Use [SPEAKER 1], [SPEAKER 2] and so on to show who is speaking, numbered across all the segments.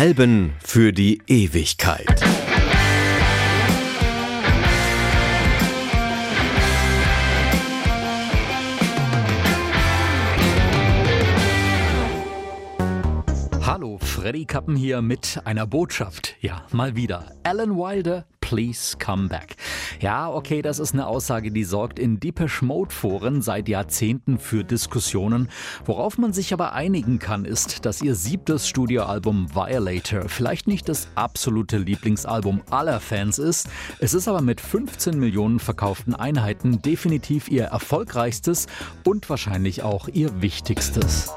[SPEAKER 1] Alben für die Ewigkeit.
[SPEAKER 2] Hallo, Freddy Kappen hier mit einer Botschaft. Ja, mal wieder. Alan Wilder, please come back. Ja, okay, das ist eine Aussage, die sorgt in Depeche-Mode-Foren seit Jahrzehnten für Diskussionen. Worauf man sich aber einigen kann, ist, dass ihr 7. Studioalbum Violator vielleicht nicht das absolute Lieblingsalbum aller Fans ist. Es ist aber mit 15 Millionen verkauften Einheiten definitiv ihr erfolgreichstes und wahrscheinlich auch ihr wichtigstes.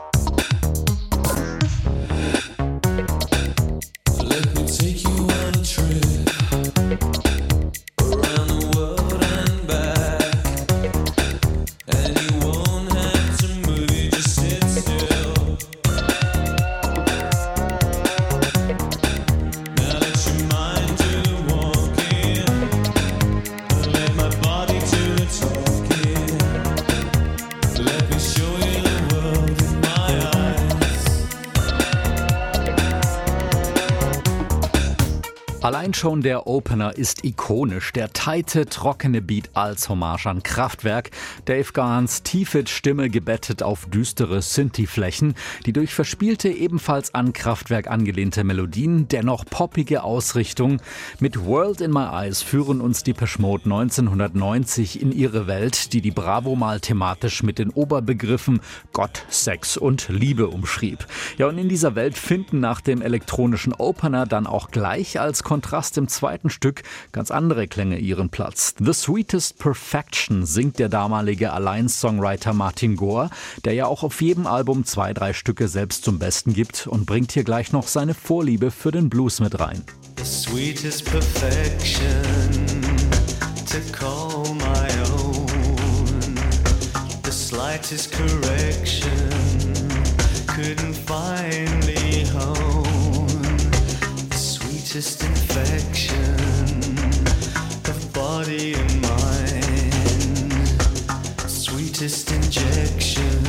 [SPEAKER 2] Allein schon der Opener ist ikonisch. Der tighte, trockene Beat als Hommage an Kraftwerk. Dave Garns tiefe Stimme gebettet auf düstere Synthi-Flächen. Die durch verspielte, ebenfalls an Kraftwerk angelehnte Melodien, dennoch poppige Ausrichtung. Mit World in My Eyes führen uns Depeche Mode 1990 in ihre Welt, die Bravo mal thematisch mit den Oberbegriffen Gott, Sex und Liebe umschrieb. Ja, und in dieser Welt finden nach dem elektronischen Opener dann auch gleich als Kontrast im zweiten Stück ganz andere Klänge ihren Platz. The Sweetest Perfection singt der damalige Alliance-Songwriter Martin Gore, der ja auch auf jedem Album 2-3 Stücke selbst zum Besten gibt und bringt hier gleich noch seine Vorliebe für den Blues mit rein.
[SPEAKER 3] The sweetest perfection to call my own. The slightest correction couldn't finally hone. Sweetest infection of body and mind. Sweetest injection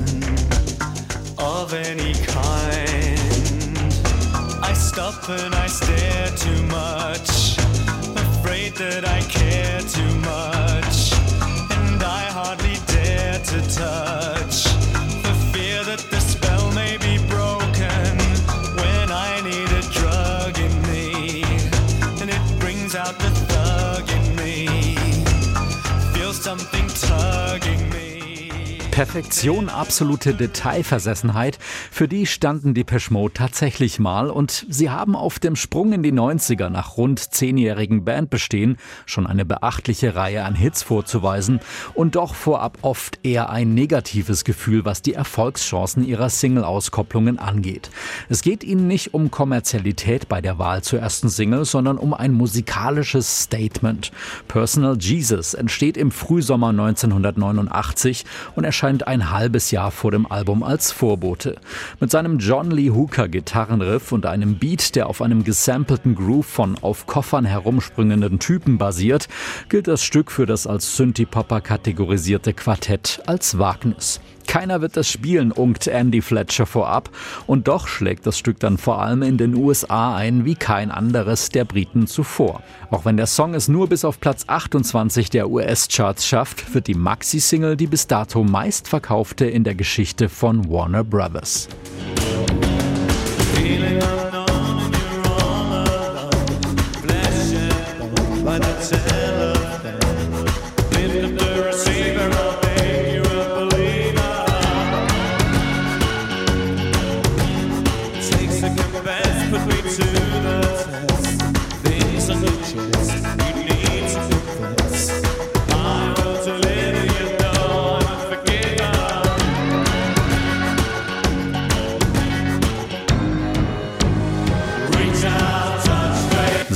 [SPEAKER 3] of any kind. I stop and I stare too much, afraid that I care too much, and I hardly dare to touch, for fear that the spell may be broken when I need a drug in me, and it brings out the thug in me, feel something tugging me.
[SPEAKER 2] Perfektion, absolute Detailversessenheit, für die standen Depeche Mode tatsächlich mal und sie haben auf dem Sprung in die 90er nach rund 10-jährigen Bandbestehen schon eine beachtliche Reihe an Hits vorzuweisen und doch vorab oft eher ein negatives Gefühl, was die Erfolgschancen ihrer Single-Auskopplungen angeht. Es geht ihnen nicht um Kommerzialität bei der Wahl zur ersten Single, sondern um ein musikalisches Statement. Personal Jesus entsteht im Frühsommer 1989 und erscheint ein halbes Jahr vor dem Album als Vorbote. Mit seinem John Lee Hooker Gitarrenriff und einem Beat, der auf einem gesampelten Groove von auf Koffern herumspringenden Typen basiert, gilt das Stück für das als Synthie-Popper kategorisierte Quartett als Wagnis. Keiner wird das spielen, unkt Andy Fletcher vorab. Und doch schlägt das Stück dann vor allem in den USA ein wie kein anderes der Briten zuvor. Auch wenn der Song es nur bis auf Platz 28 der US-Charts schafft, wird die Maxi-Single die bis dato meistverkaufte in der Geschichte von Warner Brothers.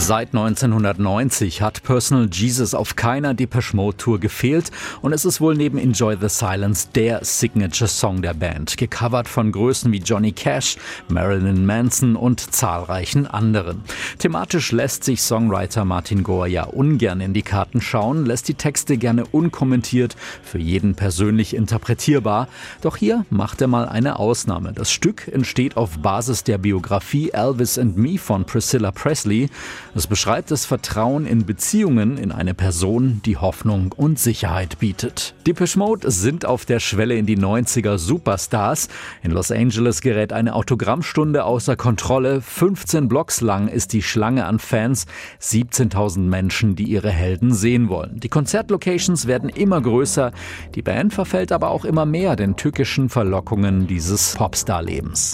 [SPEAKER 2] Seit 1990 hat Personal Jesus auf keiner Depeche Mode Tour gefehlt und es ist wohl neben Enjoy the Silence der Signature-Song der Band, gecovert von Größen wie Johnny Cash, Marilyn Manson und zahlreichen anderen. Thematisch lässt sich Songwriter Martin Gore ja ungern in die Karten schauen, lässt die Texte gerne unkommentiert, für jeden persönlich interpretierbar. Doch hier macht er mal eine Ausnahme. Das Stück entsteht auf Basis der Biografie Elvis and Me von Priscilla Presley. Es beschreibt das Vertrauen in Beziehungen in eine Person, die Hoffnung und Sicherheit bietet. Depeche Mode sind auf der Schwelle in die 90er Superstars. In Los Angeles gerät eine Autogrammstunde außer Kontrolle. 15 Blocks lang ist die Schlange an Fans. 17.000 Menschen, die ihre Helden sehen wollen. Die Konzertlocations werden immer größer. Die Band verfällt aber auch immer mehr den tückischen Verlockungen dieses Popstar-Lebens.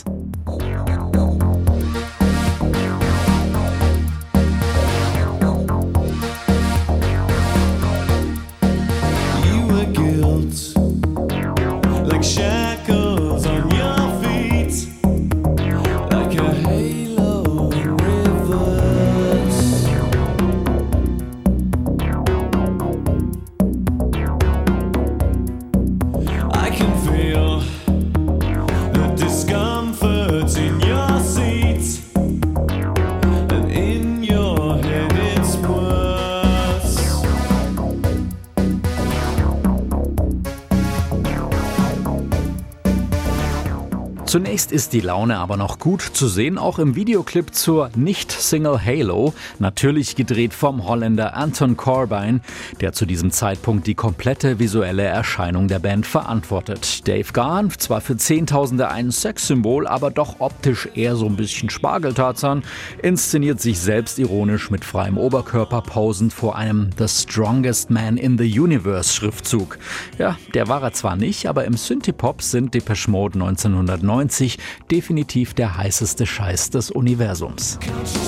[SPEAKER 3] Like shackles on your feet, like a halo in reverse. I can feel the discomfort in your seat, and in your head it's worse.
[SPEAKER 2] Zunächst ist die Laune aber noch gut zu sehen, auch im Videoclip zur Nicht-Single Halo, natürlich gedreht vom Holländer Anton Corbijn, der zu diesem Zeitpunkt die komplette visuelle Erscheinung der Band verantwortet. Dave Gahan, zwar für Zehntausende ein Sexsymbol, aber doch optisch eher so ein bisschen Spargeltarzan, inszeniert sich selbstironisch mit freiem Oberkörper posend vor einem The Strongest Man in the Universe Schriftzug. Ja, der war er zwar nicht, aber im Synthie-Pop sind Depeche Mode 1990 definitiv der heißeste Scheiß des Universums.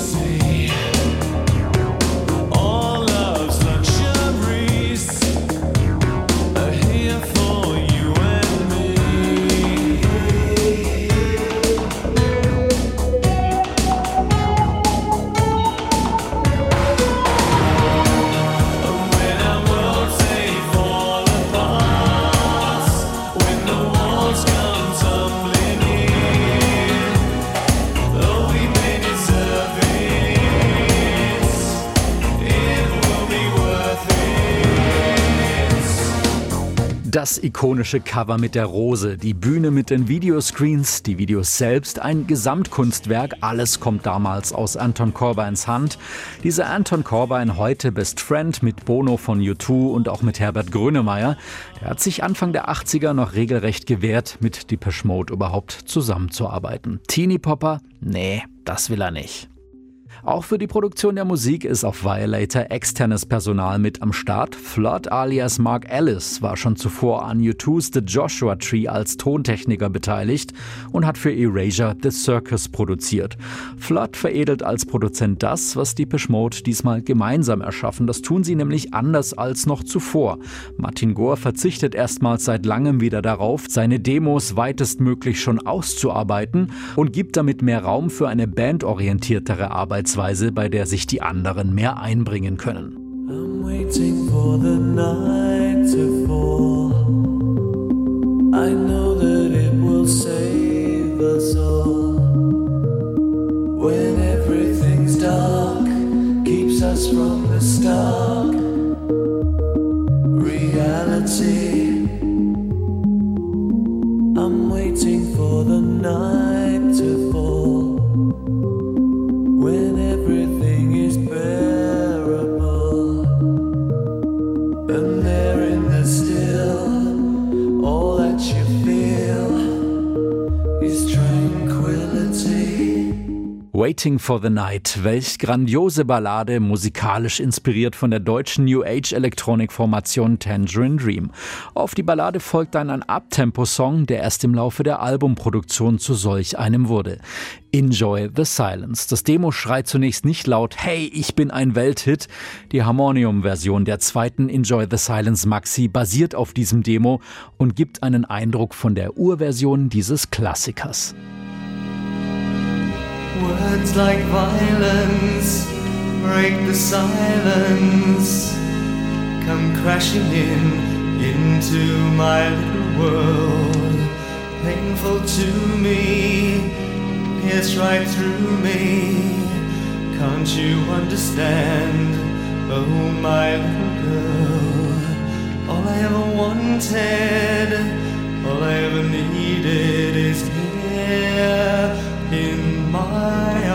[SPEAKER 2] Das ikonische Cover mit der Rose, die Bühne mit den Videoscreens, die Videos selbst, ein Gesamtkunstwerk, alles kommt damals aus Anton Corbijns Hand. Dieser Anton Corbijn, heute Best Friend mit Bono von U2 und auch mit Herbert Grönemeyer, der hat sich Anfang der 80er noch regelrecht gewehrt, mit Depeche Mode überhaupt zusammenzuarbeiten. Teenie-Popper? Nee, das will er nicht. Auch für die Produktion der Musik ist auf Violator externes Personal mit am Start. Flood alias Mark Ellis war schon zuvor an U2's The Joshua Tree als Tontechniker beteiligt und hat für Erasure The Circus produziert. Flood veredelt als Produzent das, was Depeche Mode diesmal gemeinsam erschaffen. Das tun sie nämlich anders als noch zuvor. Martin Gore verzichtet erstmals seit langem wieder darauf, seine Demos weitestmöglich schon auszuarbeiten und gibt damit mehr Raum für eine bandorientiertere Arbeitsweise, bei der sich die anderen mehr einbringen können.
[SPEAKER 3] I'm waiting for the night to fall. I know that it will save us all. When everything's dark, keeps us from the stark reality. I'm waiting for the night to fall. When everything is bearable, and there in the still, all that you feel is tranquility.
[SPEAKER 2] Waiting for the Night, welch grandiose Ballade, musikalisch inspiriert von der deutschen New Age Elektronikformation Tangerine Dream. Auf die Ballade folgt dann ein Uptempo-Song, der erst im Laufe der Albumproduktion zu solch einem wurde. Enjoy the Silence. Das Demo schreit zunächst nicht laut, hey, ich bin ein Welthit. Die Harmonium-Version der zweiten Enjoy the Silence Maxi basiert auf diesem Demo und gibt einen Eindruck von der Urversion dieses Klassikers.
[SPEAKER 3] Words like violence break the silence, come crashing into my little world. Painful to me, pierce right through me. Can't you understand, oh my little girl? All I ever wanted, all I ever needed is here in my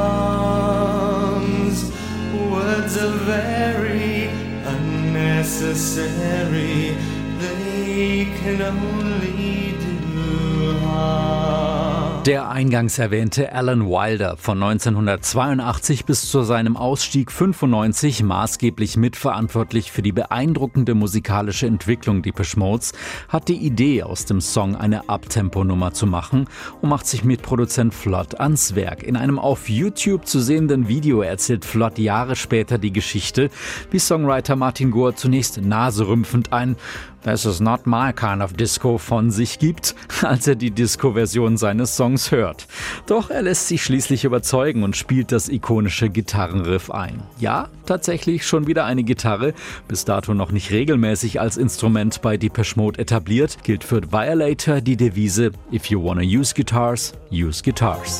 [SPEAKER 3] arms. Words are very unnecessary, they can only do harm.
[SPEAKER 2] Der eingangs erwähnte Alan Wilder, von 1982 bis zu seinem Ausstieg 95 maßgeblich mitverantwortlich für die beeindruckende musikalische Entwicklung Depeche Modes, hat die Idee, aus dem Song eine Uptempo-Nummer zu machen und macht sich mit Produzent Flood ans Werk. In einem auf YouTube zu sehenden Video erzählt Flood Jahre später die Geschichte, wie Songwriter Martin Gore zunächst naserümpfend ein "This is not my kind of disco" von sich gibt, als er die Disco-Version seines Songs hört. Doch er lässt sich schließlich überzeugen und spielt das ikonische Gitarrenriff ein. Ja, tatsächlich schon wieder eine Gitarre, bis dato noch nicht regelmäßig als Instrument bei Depeche Mode etabliert, gilt für Violator die Devise "If you wanna use guitars, use guitars".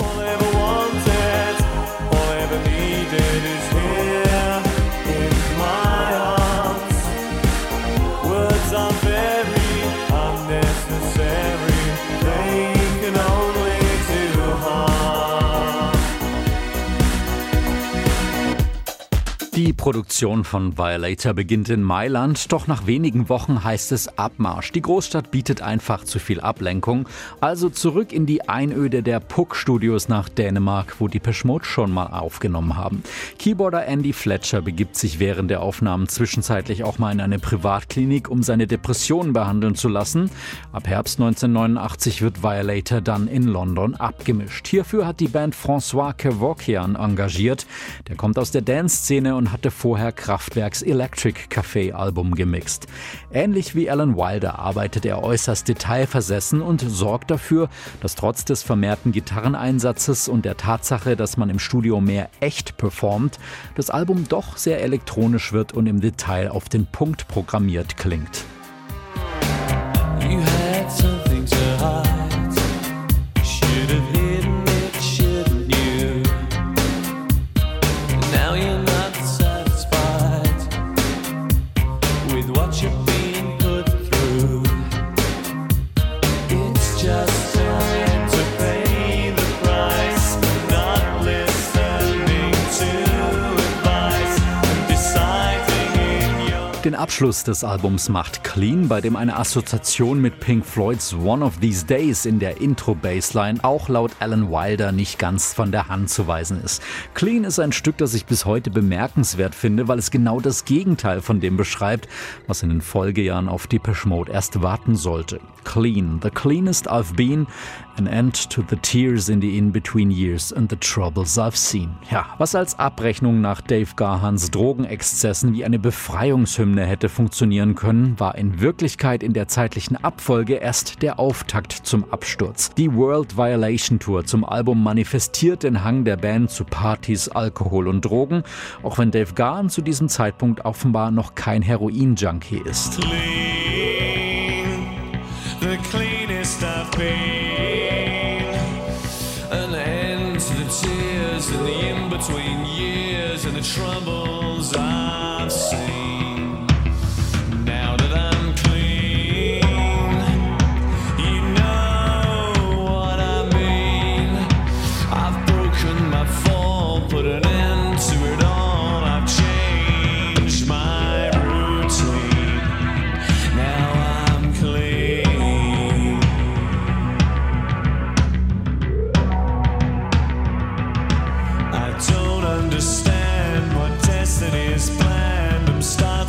[SPEAKER 2] Die Produktion von Violator beginnt in Mailand, doch nach wenigen Wochen heißt es Abmarsch. Die Großstadt bietet einfach zu viel Ablenkung, also zurück in die Einöde der Puck-Studios nach Dänemark, wo die Depeche Mode schon mal aufgenommen haben. Keyboarder Andy Fletcher begibt sich während der Aufnahmen zwischenzeitlich auch mal in eine Privatklinik, um seine Depressionen behandeln zu lassen. Ab Herbst 1989 wird Violator dann in London abgemischt. Hierfür hat die Band François Kevorkian engagiert. Der kommt aus der Dance-Szene und hatte vorher Kraftwerks Electric Café Album gemixt. Ähnlich wie Alan Wilder arbeitet er äußerst detailversessen und sorgt dafür, dass trotz des vermehrten Gitarreneinsatzes und der Tatsache, dass man im Studio mehr echt performt, das Album doch sehr elektronisch wird und im Detail auf den Punkt programmiert klingt.
[SPEAKER 3] You had something to hide. Should have hidden it, shouldn't you? Now you're not satisfied with what you're being put through. It's just time to pay the price, not listening to advice and deciding in your...
[SPEAKER 2] Den Abschluss des Albums macht Clean, bei dem eine Assoziation mit Pink Floyds One of These Days in der Intro-Bassline auch laut Alan Wilder nicht ganz von der Hand zu weisen ist. Clean ist ein Stück, das ich bis heute bemerkenswert finde, weil es genau das Gegenteil von dem beschreibt, was in den Folgejahren auf Depeche Mode erst warten sollte. Clean, the cleanest I've been, an end to the tears in the in-between years and the troubles I've seen. Ja, was als Abrechnung nach Dave Garahns Drogenexzessen wie eine Befreiungshymne hätte funktionieren können, war in Wirklichkeit in der zeitlichen Abfolge erst der Auftakt zum Absturz. Die World Violation Tour zum Album manifestiert den Hang der Band zu Partys, Alkohol und Drogen, auch wenn Dave Gahan zu diesem Zeitpunkt offenbar noch kein Heroin-Junkie ist.
[SPEAKER 3] Clean, the cleanest I've been. An end to the tears and the in-between years and the troubles I've seen. Now that I'm clean, you know what I mean. I've broken my fall, put an end to it all. I've changed my routine. Now I'm clean. I don't understand what destiny is planned. I'm starting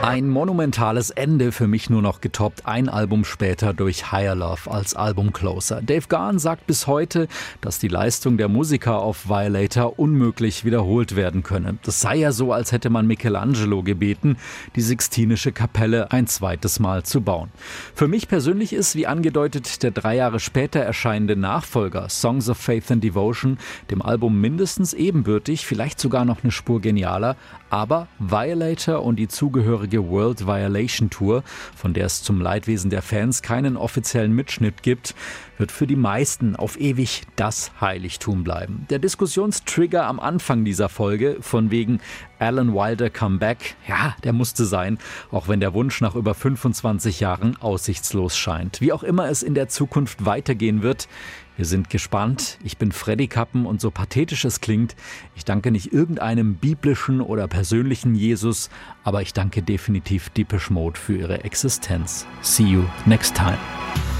[SPEAKER 2] Ein monumentales Ende, für mich nur noch getoppt ein Album später durch Higher Love als Albumcloser. Dave Gahan sagt bis heute, dass die Leistung der Musiker auf Violator unmöglich wiederholt werden könne. Das sei ja so, als hätte man Michelangelo gebeten, die Sixtinische Kapelle ein zweites Mal zu bauen. Für mich persönlich ist, wie angedeutet, der 3 Jahre später erscheinende Nachfolger Songs of Faith and Devotion dem Album mindestens ebenbürtig, vielleicht sogar noch eine Spur genialer, aber Violator und die zugehörige World Violation Tour, von der es zum Leidwesen der Fans keinen offiziellen Mitschnitt gibt, wird für die meisten auf ewig das Heiligtum bleiben. Der Diskussionstrigger am Anfang dieser Folge, von wegen Alan Wilder Comeback, ja, der musste sein, auch wenn der Wunsch nach über 25 Jahren aussichtslos scheint. Wie auch immer es in der Zukunft weitergehen wird, wir sind gespannt. Ich bin Freddy Kappen und so pathetisch es klingt, ich danke nicht irgendeinem biblischen oder persönlichen Jesus, aber ich danke definitiv Depeche Mode für ihre Existenz. See you next time.